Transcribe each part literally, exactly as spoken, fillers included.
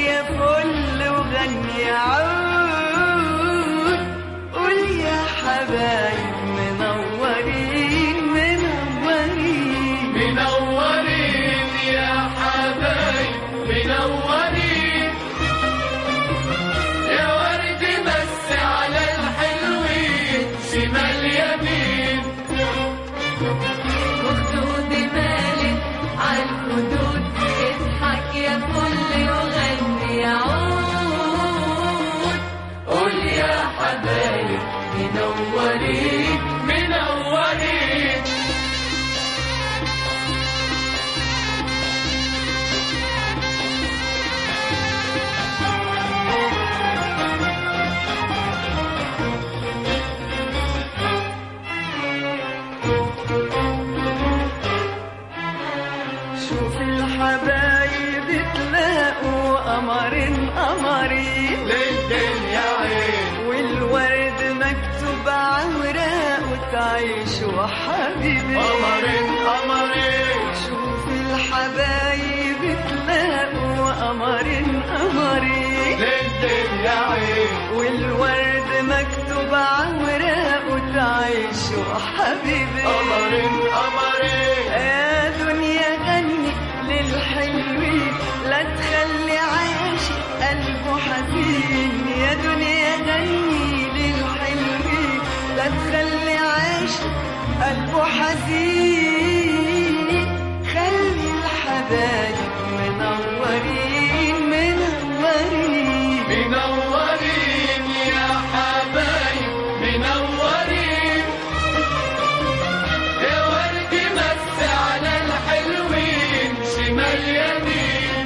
يا فل وغني عود. قول يا حبايب منورين منورين منورين يا حبايب منورين، يا ورد بس على الحلوين شمال يمين. وخدود مالك عالخدود، اضحك يا فل وغني عود. قول يا حبايب منورين منورين. شوف الحبايب تلاقوا قمرين قمرين للدنيا عين، والورد مكتوب عوراق وتعيشوا حبيبي قمرين قمرين. شوف الحبايب تلاقوا قمرين قمرين للدنيا عين، والورد مكتوب عوراق وتعيشوا حبيبي قمرين قمرين. يا دنيا غني للحلوين، لا تخلي عاشق قلبه حزين. يا دنيا غني للحلوين، لا تخلي عاشق قلبه حزين. خلي الحبايب منورين منورين منورين يا حبايب منورين، يا ورد مس على الحلوين شمال يمين.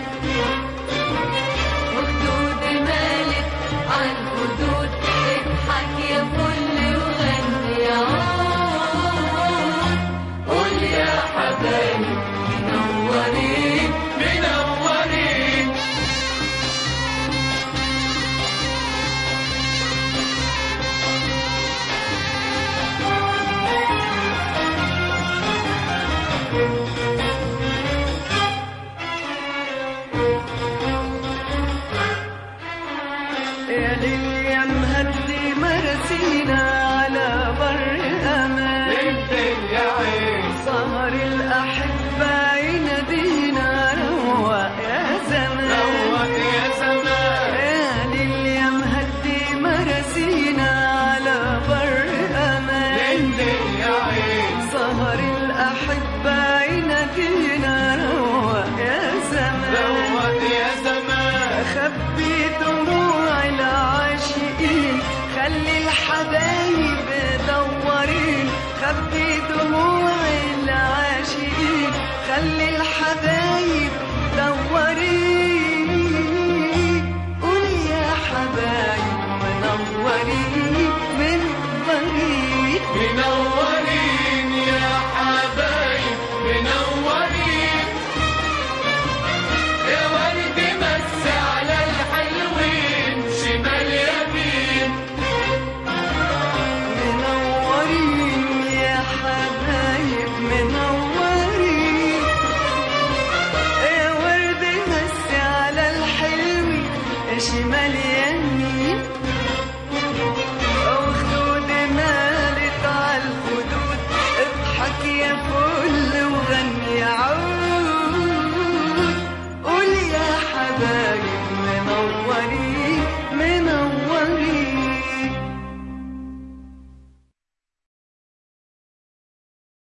وخدود مالك عالخدود، اضحك يا فل وغني عود. قول يا حبايب منورين منورين. يا ليل يا مهدي مرسينا على بر امان. للدنيا عين، سهر الأحبة ينادينا روق يا زمان روق يا زمان. يا ليل يا مهدي مرسينا على بر أمان. للدنيا عين، سهر الأحبة ينادينا روق يا زمان روق يا زمان. خبي دموع العاشقين، خلي الحبايب دورين. خبي دموع العاشقين، خلي الحبايب دورين. قول يا حبايب منورين منورين منورين يا حبايب منورين، يا ورد مس على الحلوين شمال يمين. منورين يا حبايب منورين، يا ورد مس على الحلوين شمال يمين.